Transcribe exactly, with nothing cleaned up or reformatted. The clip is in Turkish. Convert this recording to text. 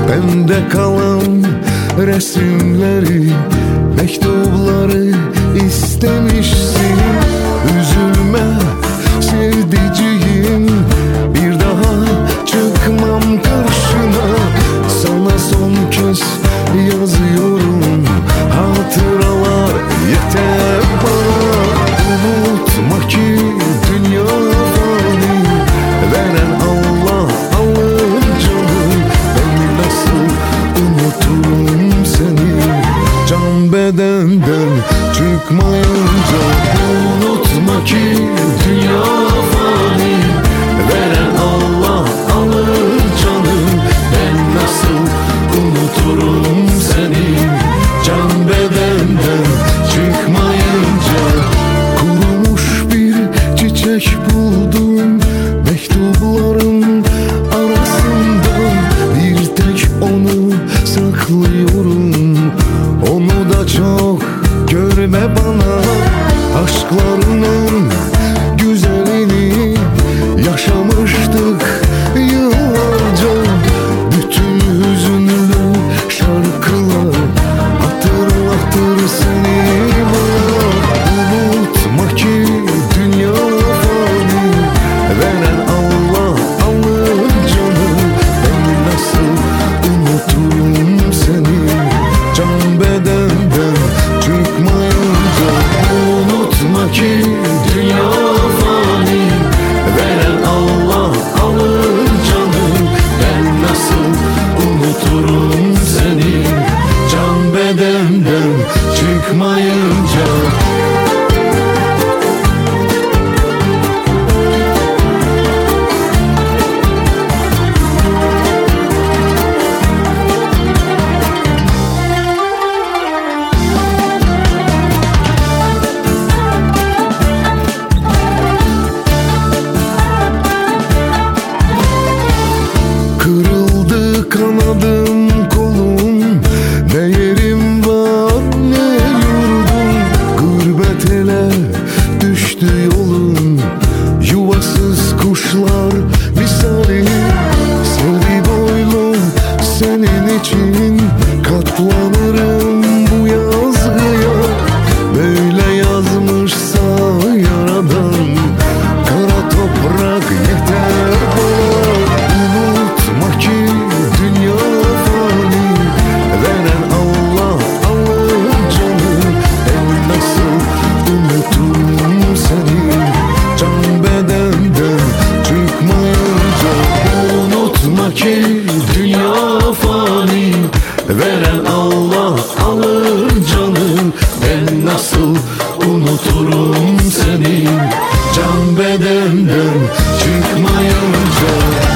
Bende kalan resimleri, mektupları istemişsin. Üzülme sevdiceğim, bir daha çıkmam karşına. Sana son kez yazıyorum, hatıralar yeter bana. Unutma ki dünya fani, veren Allah alır canım. Ben nasıl unuturum seni, can bedenden çıkmayınca. Unutma ki dünya fani, veren Allah alır canım. Ben nasıl unuturum seni, can bedenden çıkmayınca. Kurumuş bir çiçek buldum mektupların arasında, bir tek onu saklıyorum. Onu da çok görme bana, aşklarının güzelini yaşamıştık yıllarca. Bütün hüzünlü şarkılar hatırlatır seni bana. Unutma ki dünya fani, veren Allah alır canım. Ben nasıl unuturum seni, can bedenden çıkmayınca. Unutma ki dünya fani, veren Allah alır canım. Ben nasıl unuturum seni, can bedenden çıkmayınca. Kırıldı kanadım kolum, ne yerim var ne yurdum. Gurbet ele düştü yolum, yuvasız kuşlar misali. Sevdi boylum senin için, katlanırım bu yazgıya. Böyle yazmışsa yaradan, kara toprak yeter bana. Unutma ki dünya fani, veren Allah alır canım. Ben nasıl unuturum seni, can bedenden çıkmayınca. Unutma ki dünya fani, veren Allah alır canım. Ben nasıl unuturum seni, can bedenden çıkmayınca.